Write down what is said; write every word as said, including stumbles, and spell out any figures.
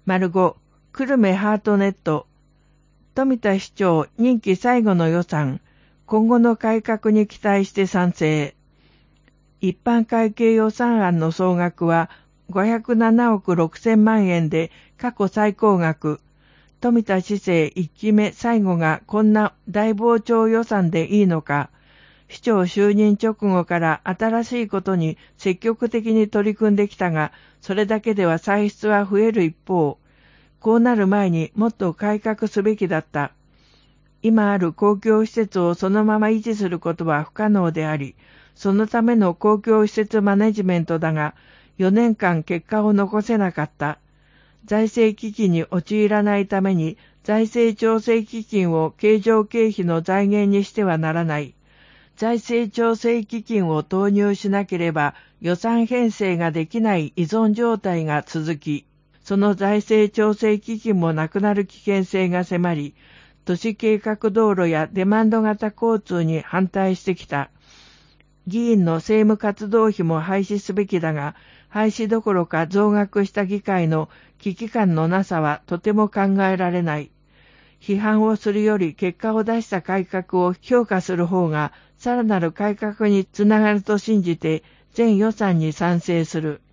丸ご、久留米ハートネット。富田市長任期最後の予算、今後の改革に期待して賛成。一般会計予算案の総額はごひゃくななおくろくせんまんえんで過去最高額。富田市政いっきめ最後がこんな大膨張予算でいいのか。市長就任直後から新しいことに積極的に取り組んできたが、それだけでは歳出は増える一方、こうなる前にもっと改革すべきだった。今ある公共施設をそのまま維持することは不可能であり、そのための公共施設マネジメントだが、よねんかん結果を残せなかった。財政危機に陥らないために、財政調整基金を経常経費の財源にしてはならない。財政調整基金を投入しなければ予算編成ができない依存状態が続き、その財政調整基金もなくなる危険性が迫り、都市計画道路やデマンド型交通に反対してきた。議員の政務活動費も廃止すべきだが、廃止どころか増額した議会の危機感のなさはとても考えられない。批判をするより結果を出した改革を評価する方がさらなる改革につながると信じて全予算に賛成する。